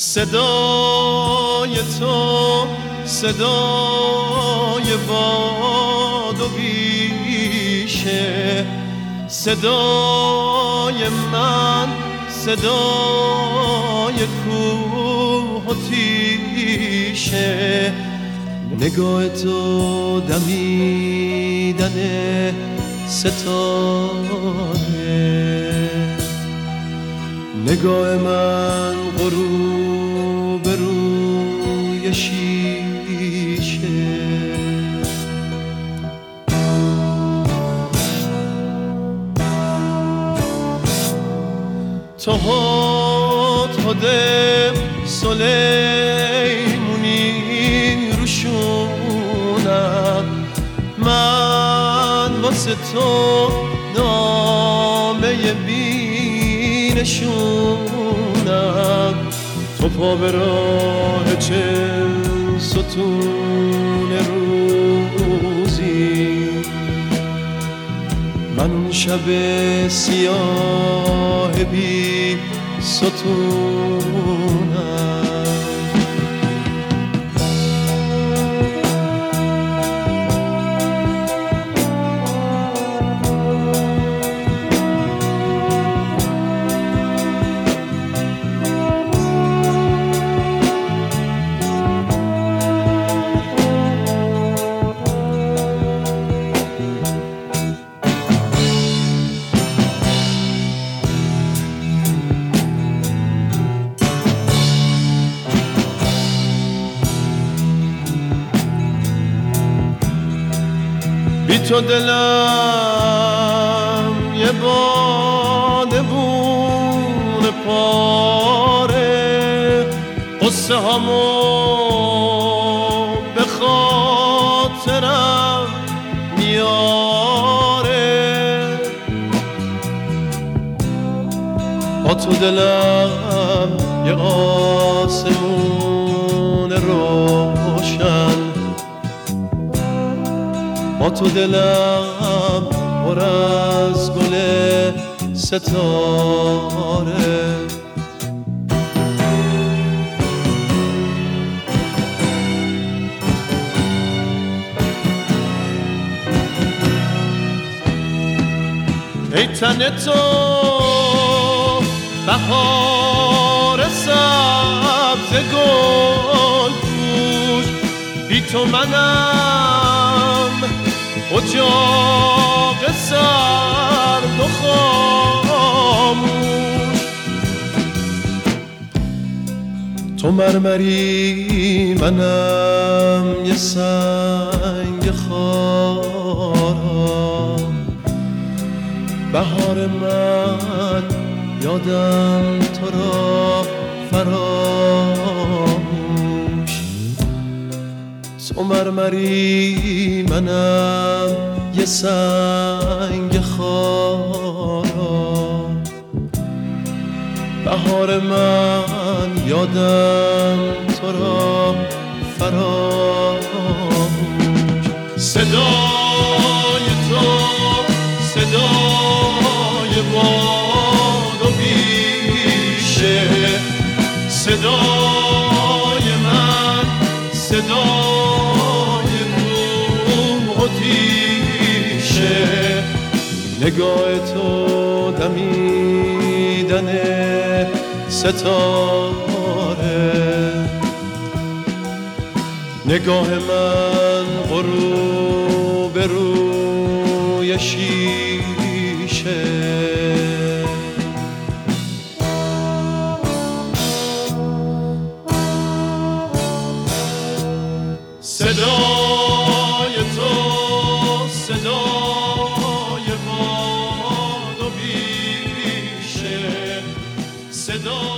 صدای تو صدای باد و بیشه، صدای من صدای کوه و تیشه، نگاه تو دمیدن ستاره، نگاه من غروب روی شیشه. تو هد سلیمونی روشونم، من واسه تو نامه بینشونم. تو پا به راه چل ستون روزی، من اون شب سیاه بی ستونم. بی تو دلم یه بادبون پاره، قصه هامو به خاطرم میاره. با تو دلم یه آسمون روشن، با تو دلم پر از گل ستاره. ای تن تو بهار سبز گل پوش، بی تو منم اجاق سرد و خاموش. تو مرمری منم یه سنگ خارا، بهار من یادم تو را فراموش. تو مرمری منم یه سنگ خارا، بهار من یادم تو را فراموش. صدای تو صدای باد و بیشه، صدای من صدای کوه و تیشه، نگاه تو دمیدن ستاره، نگاه من غروب روی شیشه. صدای تو صدای باد و بیشه، صدای